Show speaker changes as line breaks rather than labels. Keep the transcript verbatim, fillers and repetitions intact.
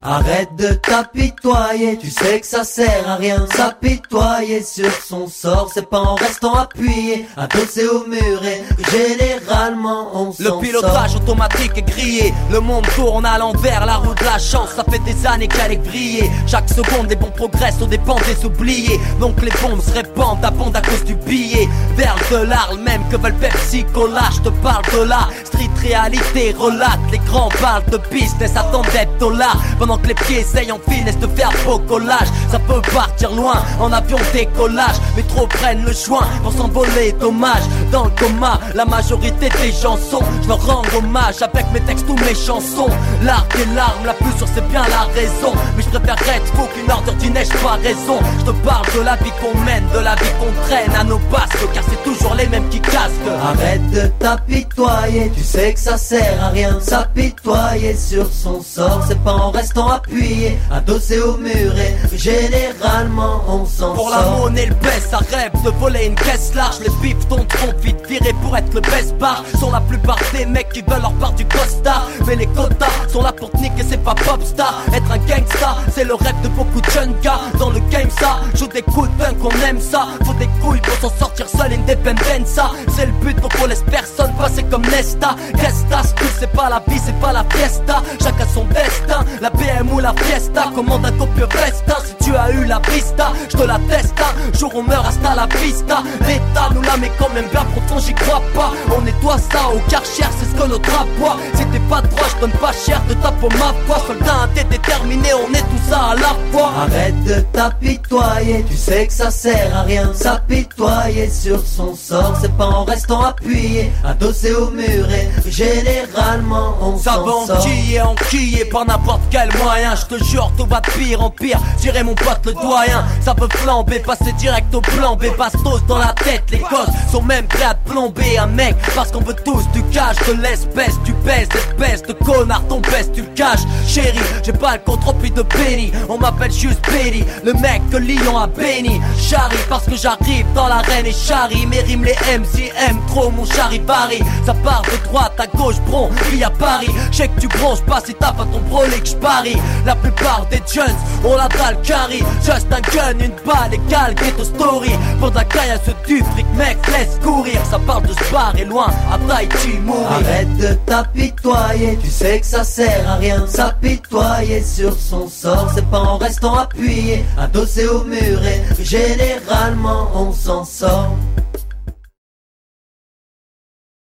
Arrête de t'apitoyer, tu sais que ça sert à rien. S'apitoyer sur son sort, c'est pas en restant appuyé, adossé au mur et généralement on s'en sort.
Le pilotage automatique est grillé, le monde tourne à l'envers, la roue de la chance, ça fait des années qu'elle est grillée. Chaque seconde les bons progressent au dépens des oubliés, donc les bombes se répandent, abondent à cause du billet. Vers de l'art, le même que veulent Pepsi Cola, je te parle de la street réalité, relate, les grands parlent de business, attendent d'être dollars, pendant que les pieds essayent en finesse de faire beau collage. Ça peut partir loin, en avion décollage, mais trop prennent le joint pour s'envoler, dommage. Dans le coma, la majorité des gens sont, je leur rends hommage avec mes textes ou mes chansons. L'art des larmes, la plus sûre c'est bien la raison, mais je préfère être faux qu'une ordure du neige, pas raison. Je te parle de la vie qu'on mène, de la vie qu'on traîne à nos basques, car c'est toujours les mêmes qui casquent.
Arrête de t'apitoyer, tu sais que ça sert à rien. S'apitoyer sur son sort, c'est pas en restant appuyé, adossé au mur et généralement on s'en sort.
Pour la monnaie le best, ça rêve de voler une caisse large. Les bifs dont trop vite virés pour être le best bar. Sont la plupart des mecs qui veulent leur part du costard, mais les quotas sont là pour te niquer, c'est pas popstar. Être un gangsta, c'est le rêve de beaucoup de jeunes gars. Dans le game ça, joue des coups de punk, on aime ça. Faut des couilles pour s'en sortir seul, independenza. C'est le but donc on laisse personne passer comme Nesta. Resta, school c'est pas la vie, c'est pas la fiesta. Chacun son destin, la B M ou la fiesta. Commande un copieux festin, si tu as eu la vista, je te la teste. Jour on meurt, hasta la vista. L'état nous la met quand même bien, pourtant j'y crois pas. On nettoie ça au Karcher, c'est ce que notre aboie. Si t'es pas droit, je donne pas cher de ta peau ma foi. Soldat, t'es déterminé, on est tout ça à la fois.
Arrête de t'apitoyer, tu sais que ça sert à rien. S'apitoyer sur son sort, c'est pas en restant appuyé, adossé au mur et généralement on
ça
s'en
va
sort.
enquiller, enquiller par n'importe quel moyen. Je te jure, tout va de pire en pire. J'irai mon pote le doyen, ça peut flamber, passer direct au plan B. Bastos dans la tête, les gosses sont même prêts à te plomber un mec, parce qu'on veut tous du cash, de l'espèce. Tu pèses, espèce de connard, ton pèse, tu le caches. Chérie, j'ai pas le compte rempli de Benny, on m'appelle juste Benny, le mec que Lyon a béni. Charrie, parce que j'arrive dans l'arène et charrie. Mes rimes les M C M trop mon charivari. Ça part de droite à gauche, bron, puis à Paris. J'sais que tu bronches pas si t'as pas ton brolic, j'parie. La plupart des jeunes ont la dalle carry. Just un gun, une balle égale ghetto story. Pour de la caille à ce du fric, mec, laisse courir. Ça parle de se barrer loin, à Tahiti mourir.
Arrête de t'apitoyer, tu sais que ça sert à rien. S'apitoyer sur son sort, c'est pas en restant appuyé, adossé au mur et généralement on s'en sort.